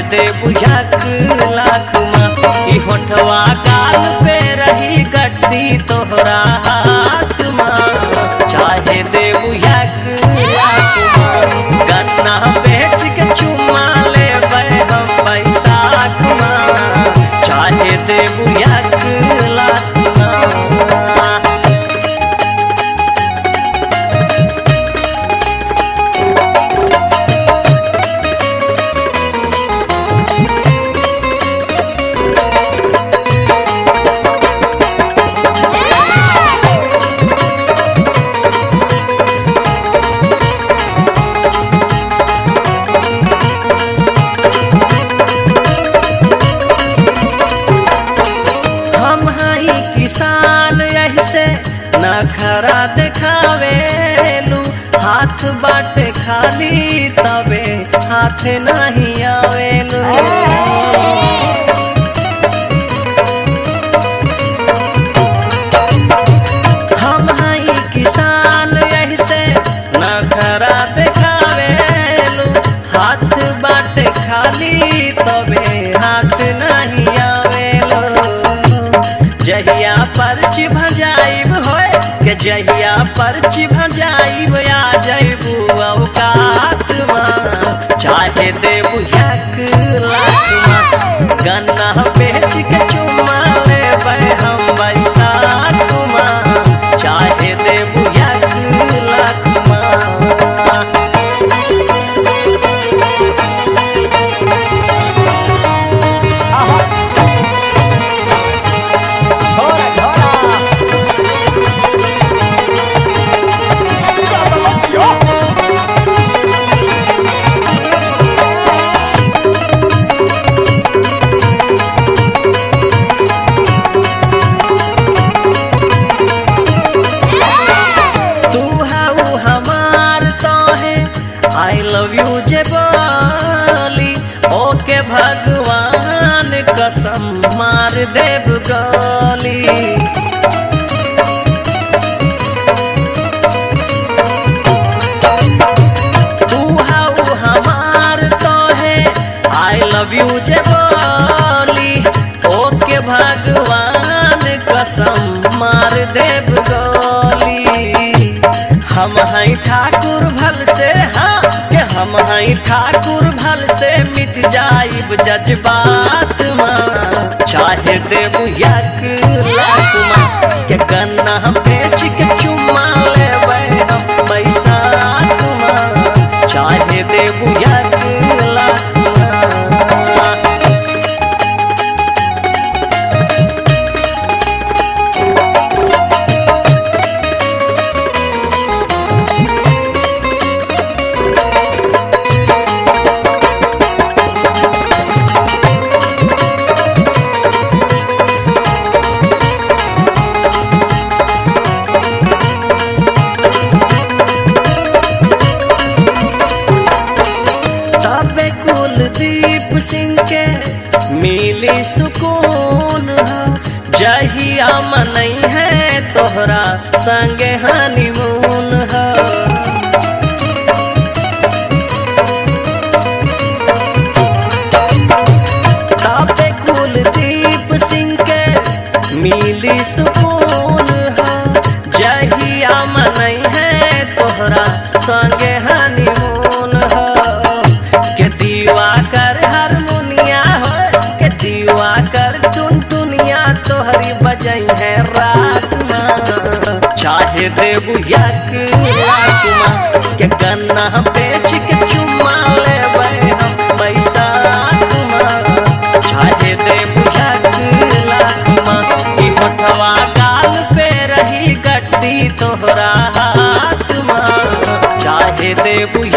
देबू 1,00,000 माँ। ई होठवा गाल पे रही गड्डी तोहरा हाथ माँ, चाहे देबू 1,00,000 माँ। गन्ना बेच के चुमा लेबै हम बैसाख माँ, चाहे देबू 1,00,000 माँ। किसान यही से नखरा देखावेलू, हाथ बाटे खाली तबे हाथ नहीं आवेलू। हम हई किसान यही से नखरा देखावेलू, हाथ बाटे खाली तबे हाथ नहीं आवेलू। जहिया पर्ची भजाइब होए के जहिया पर्ची भजाइब आ जाइबू औकात माँ, चाहे देबू 1,00,000 माँ। गन्ना बेच के चुमा लेबै हम बैसाख माँ, चाहे देबू 1,00,000 माँ। I love you जे बोली ओके भगवान कसम मार देव गोली। तू हाउ हमार तो है I love you जे बोली ओके भगवान कसम मार देव गोली। हम हैं ठाकुर भल से हाँ के हम हैं ठाकुर भल से मिट जाइब जज्बात माँ, चाहे देबू 1,00,000 माँ। के गन्ना बेच के चुमा लेबै हम बैसाख माँ, चाहे देबू 1,00,000 माँ। कुलदीप सिंह के मिली सुकून हो, जहिया मनई है तोहरा संगे हनीमून हो। तापे कुलदीप सिंह के मिली सुकून हो, जहिया मनई है तोहरा संगे हनीमून हो। के दीवा कर हारमोनिया हो के दीवा कर टुनटुनिया तोहरी बजई है रात माँ, चाहे देबू 1,00,000 माँ। के गन्ना बेच के चुमा लेबै हम बैसाख माँ, चाहे देबू 1,00,000 माँ। ई होठवा गाल पे रही गड्डी तोहरा हाथ माँ, चाहे देबू